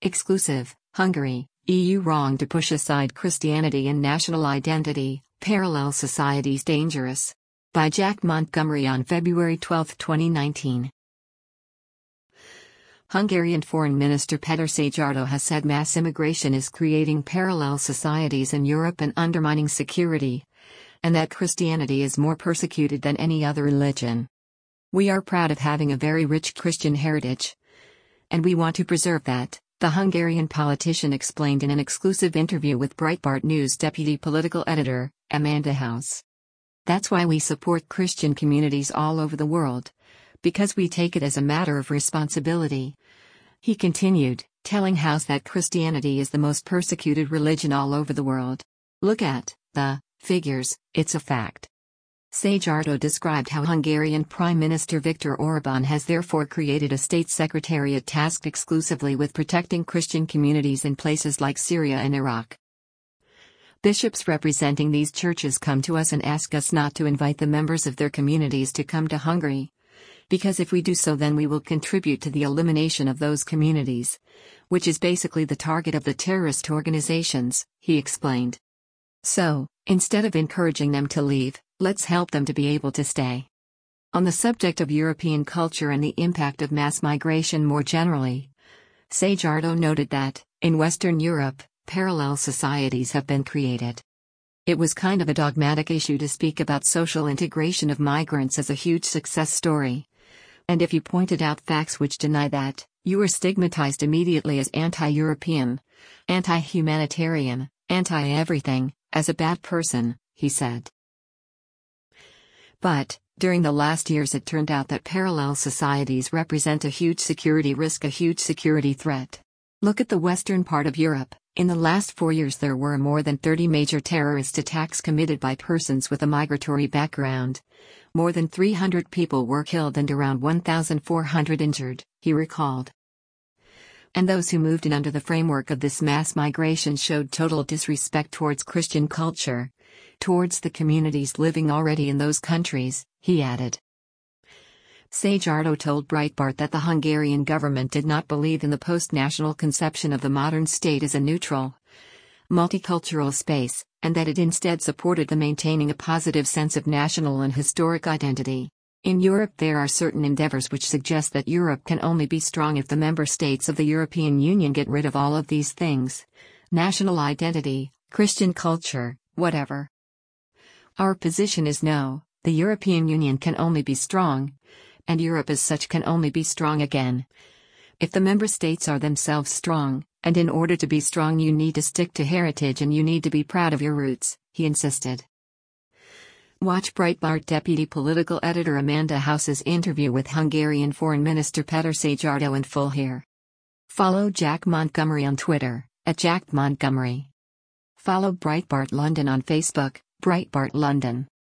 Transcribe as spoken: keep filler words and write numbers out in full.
Exclusive, Hungary, E U wrong to push aside Christianity and national identity, parallel societies dangerous. By Jack Montgomery on February twelfth, twenty nineteen. Hungarian Foreign Minister Péter Szijjártó has said mass immigration is creating parallel societies in Europe and undermining security, and that Christianity is more persecuted than any other religion. We are proud of having a very rich Christian heritage, and we want to preserve that, the Hungarian politician explained in an exclusive interview with Breitbart News deputy political editor, Amanda House. That's why we support Christian communities all over the world, because we take it as a matter of responsibility. He continued, telling House that Christianity is the most persecuted religion all over the world. Look at the figures, it's a fact. Szijjártó described how Hungarian Prime Minister Viktor Orbán has therefore created a state secretariat tasked exclusively with protecting Christian communities in places like Syria and Iraq. Bishops representing these churches come to us and ask us not to invite the members of their communities to come to Hungary, because if we do so then we will contribute to the elimination of those communities, which is basically the target of the terrorist organizations, he explained. So, instead of encouraging them to leave, let's help them to be able to stay. On the subject of European culture and the impact of mass migration more generally, Szijjártó noted that, in Western Europe, parallel societies have been created. It was kind of a dogmatic issue to speak about social integration of migrants as a huge success story. And if you pointed out facts which deny that, you were stigmatized immediately as anti-European, anti-humanitarian, anti-everything, as a bad person, he said. But, during the last years it turned out that parallel societies represent a huge security risk, a huge security threat. Look at the western part of Europe. In the last four years there were more than thirty major terrorist attacks committed by persons with a migratory background. More than three hundred people were killed and around one thousand four hundred injured, he recalled. And those who moved in under the framework of this mass migration showed total disrespect towards Christian culture, towards the communities living already in those countries, he added. Szijjártó told Breitbart that the Hungarian government did not believe in the post-national conception of the modern state as a neutral, multicultural space, and that it instead supported the maintaining a positive sense of national and historic identity. In Europe there are certain endeavors which suggest that Europe can only be strong if the member states of the European Union get rid of all of these things: national identity, Christian culture, whatever. Our position is no, the European Union can only be strong, and Europe as such can only be strong again, if the member states are themselves strong, and in order to be strong you need to stick to heritage and you need to be proud of your roots, he insisted. Watch Breitbart deputy political editor Amanda House's interview with Hungarian Foreign Minister Péter Szijjártó in full here. Follow Jack Montgomery on Twitter, at Jack Montgomery. Follow Breitbart London on Facebook, Breitbart London.